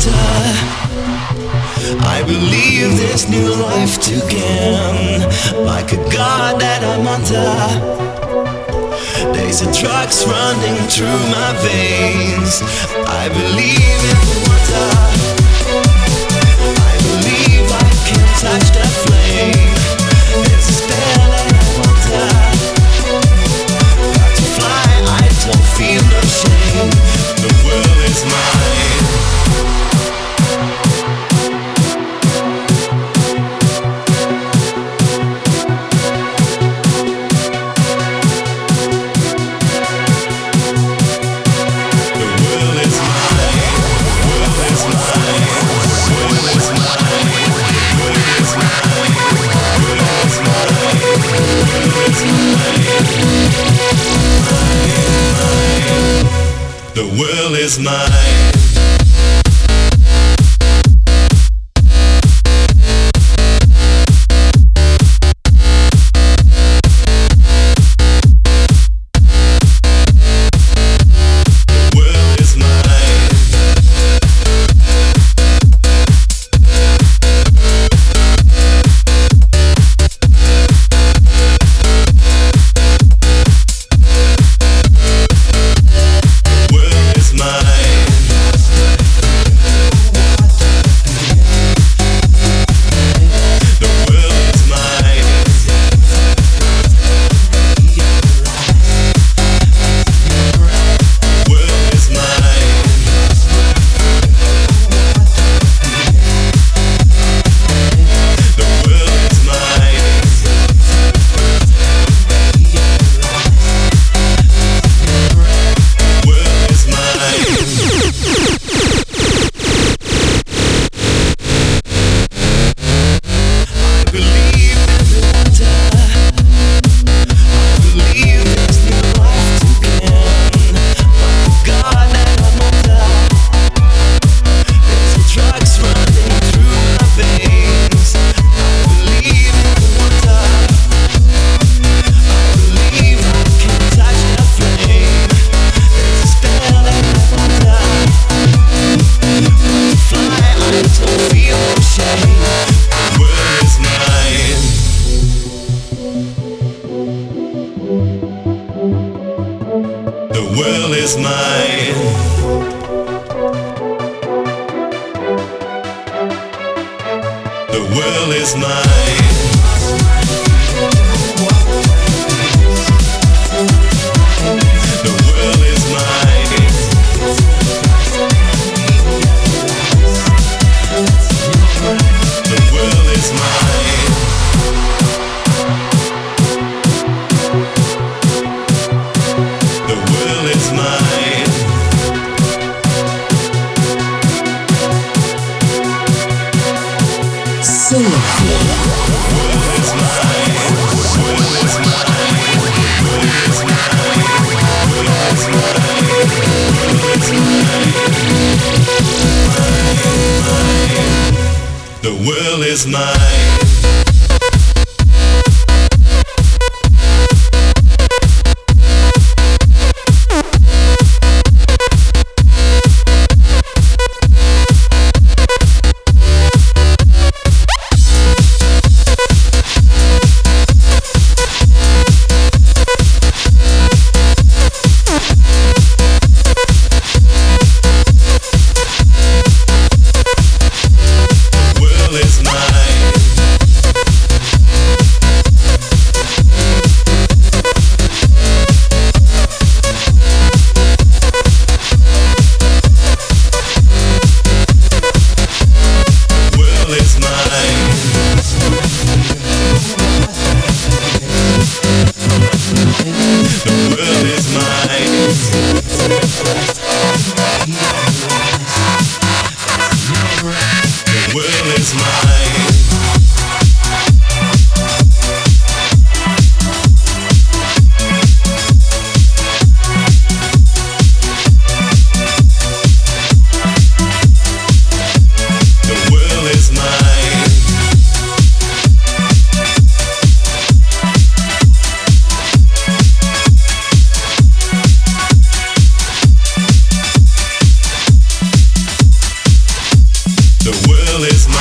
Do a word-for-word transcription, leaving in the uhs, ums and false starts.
I believe this new life to gain, like a god that I'm under. There's a drugs running through my veins. I believe in the wonder. I believe I can touch the flame. There's a spell that I wonder. Got to fly, I don't feel no shame. The world is mine. The world is mine. The world is mine. The world is mine. The world is mine. The world is mine. The world is mine. Sing it. The world is mine. The world is mine. The world is mine. The world is mine. The world is mine. The world is mine. girl is mine.